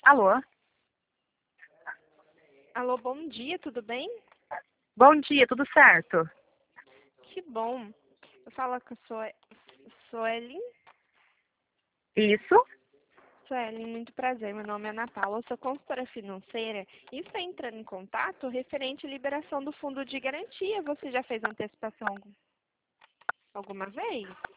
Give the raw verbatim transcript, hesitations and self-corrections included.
Alô? Alô, bom dia, tudo bem? Bom dia, tudo certo? Que bom. Eu falo com a sua Suelen. Isso? Suelen, muito prazer. Meu nome é Ana Paula, eu sou consultora financeira e estou entrando em contato referente à liberação do fundo de garantia. Você já fez antecipação algum- alguma vez?